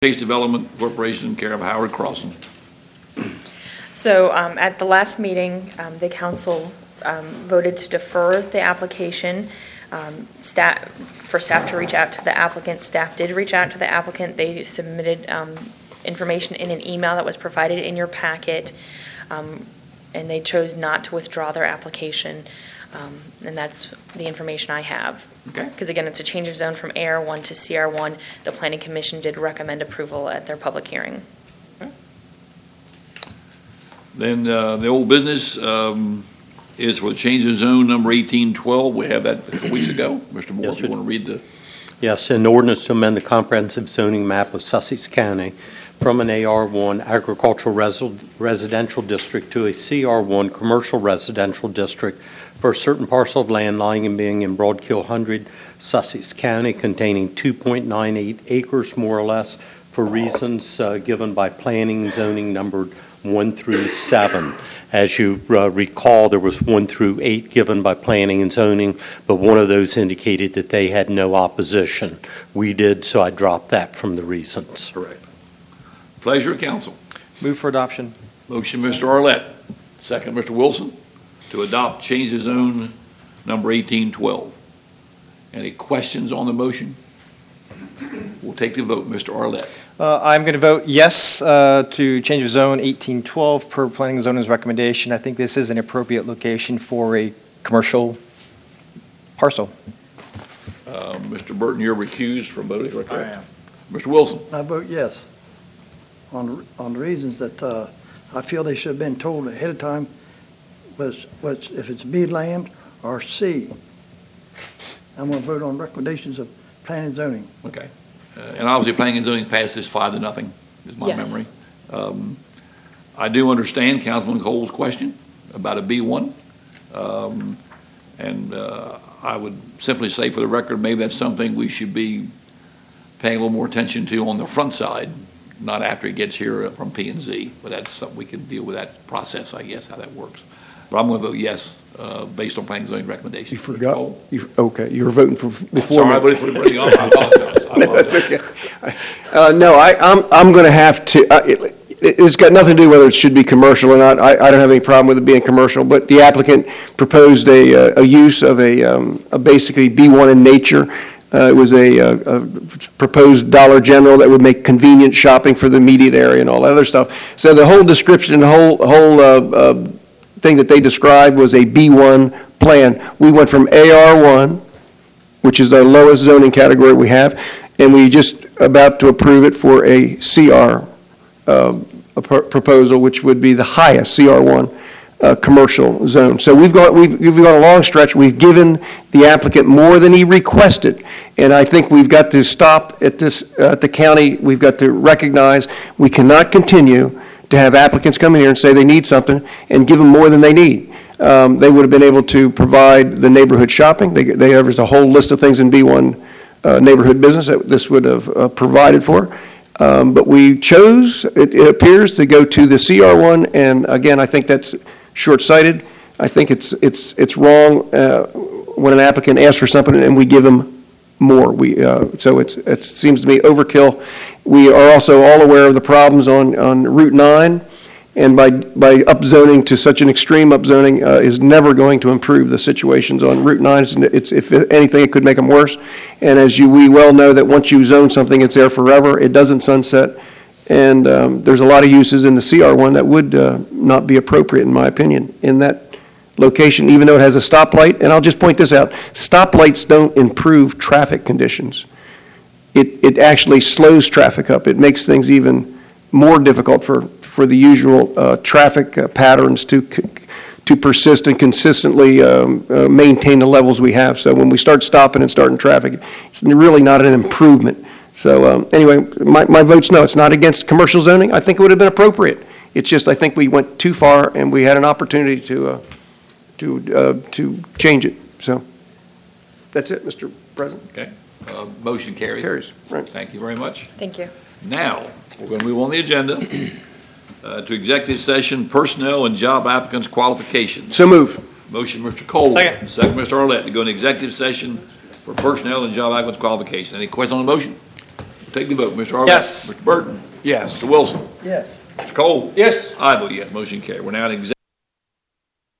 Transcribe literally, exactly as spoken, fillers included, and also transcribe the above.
Chase Development Corporation in care of Howard Crossing. So um, at the last meeting, um, the council um, voted to defer the application. Um, staff, for staff to reach out to the applicant. Staff did reach out to the applicant. They submitted um, information in an email that was provided in your packet, um, and they chose not to withdraw their application. Um, and that's the information I have. Okay. Because again, it's a change of zone from A R one to C R one. The Planning Commission did recommend approval at their public hearing. Okay. Then uh, the old business um, is for the change of zone number eighteen twelve. We have that a couple weeks ago. Mister Moore, Yes, if you sir. want to read the... Yes, an ordinance to amend the comprehensive zoning map of Sussex County from an A R one agricultural resi- residential district to a C R one commercial residential district for a certain parcel of land lying and being in Broadkill one hundred, Sussex County, containing two point nine eight acres, more or less, for reasons uh, given by planning and zoning numbered one through seven. As you uh, recall, there was one through eight given by planning and zoning, but one of those indicated that they had no opposition. We did, so I dropped that from the reasons. Correct. Pleasure of council. Move for adoption. Motion, Mister Arlett. Second, Mister Wilson, to adopt change of zone number eighteen twelve. Any questions on the motion? We'll take the vote. Mister Arlett. Uh, I'm going to vote yes uh, to change of zone eighteen twelve per planning and zoning's recommendation. I think this is an appropriate location for a commercial parcel. Uh, Mister Burton, you're recused from voting, correct? I am. Mister Wilson. I vote yes, on, on the reasons that uh, I feel they should have been told ahead of time, was, was if it's B land or C. I'm going to vote on recommendations of planning and zoning. Okay. Uh, and obviously, planning and zoning passed this five to nothing, is my Yes. memory. Um, I do understand Councilman Cole's question about a B one. Um, and uh, I would simply say for the record, maybe that's something we should be paying a little more attention to on the front side, not after it gets here from P and Z. But that's something we can deal with that process, I guess, how that works. But I'm going to vote yes, uh, based on planning and zoning recommendations. You Mister forgot, Cole? you, okay, you were voting for before. Sorry, I me. voted for the bring up. I apologize. I No, that's apologize. okay. Uh, no, I, I'm, I'm going to have to, uh, it, it's got nothing to do whether it should be commercial or not. I, I don't have any problem with it being commercial, but the applicant proposed a, uh, a use of a, um, a basically B one in nature. Uh, it was a, a, a proposed Dollar General that would make convenient shopping for the immediate area and all that other stuff. So the whole description and the whole, whole, uh, uh, thing that they described was a B one plan. We went from A R one, which is the lowest zoning category we have, and we just about to approve it for a C R uh, a pr- proposal, which would be the highest C R one uh, commercial zone. So we've got we've, we've got a long stretch. We've given the applicant more than he requested, and I think we've got to stop at this uh, at the county. We've got to recognize we cannot continue to have applicants come in here and say they need something and give them more than they need. Um, they would have been able to provide the neighborhood shopping. They, they, there's a whole list of things in B one uh, neighborhood business that this would have uh, provided for. Um, but we chose, it, it appears, to go to the C R one, and again, I think that's short-sighted. I think it's, it's, it's wrong uh, when an applicant asks for something and we give them more. We, uh, so it's, it seems to me overkill. We are also all aware of the problems on, on Route nine, and by, by upzoning to such an extreme upzoning uh, is never going to improve the situations on Route nine. It's, it's, if anything, it could make them worse. And as you, we well know that once you zone something, it's there forever. It doesn't sunset. And um, there's a lot of uses in the C R one that would uh, not be appropriate, in my opinion, in that location, even though it has a stoplight. And I'll just point this out. Stoplights don't improve traffic conditions. It, it actually slows traffic up. It makes things even more difficult for, for the usual uh, traffic uh, patterns to to persist and consistently um, uh, maintain the levels we have. So when we start stopping and starting traffic, it's really not an improvement. So um, anyway, my, my vote's no. It's not against commercial zoning. I think it would have been appropriate. It's just I think we went too far and we had an opportunity to uh, to uh, to change it. So that's it, Mister President. Okay. Uh, motion carries. Carries. Right. Thank you very much. Thank you. Now, we're going to move on the agenda uh, to executive session, personnel and job applicants qualifications. So move. Motion, Mister Cole. Second. Second, Mister Arlett, to go into executive session for personnel and job applicants qualifications. Any question on the motion? Take the vote, Mister Arlen. Yes. Mister Burton. Yes. Mister Wilson. Yes. Mister Cole. Yes. I vote yes, motion carried. We're now in executive